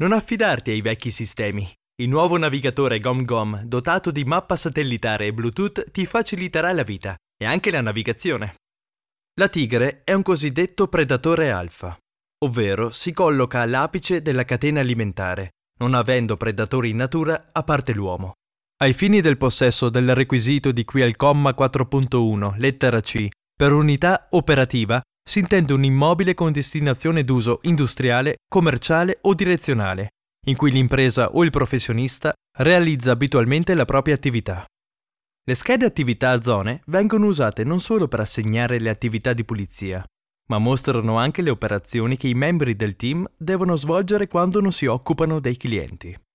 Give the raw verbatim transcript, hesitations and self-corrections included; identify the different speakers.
Speaker 1: Non affidarti ai vecchi sistemi. Il nuovo navigatore GomGom, dotato di mappa satellitare e Bluetooth, ti faciliterà la vita e anche la navigazione. La tigre è un cosiddetto predatore alfa, ovvero si colloca all'apice della catena alimentare, non avendo predatori in natura a parte l'uomo. Ai fini del possesso del requisito di cui al comma quattro punto uno, lettera C, per unità operativa si intende un immobile con destinazione d'uso industriale, commerciale o direzionale, in cui l'impresa o il professionista realizza abitualmente la propria attività. Le schede attività a zone vengono usate non solo per assegnare le attività di pulizia, ma mostrano anche le operazioni che i membri del team devono svolgere quando non si occupano dei clienti.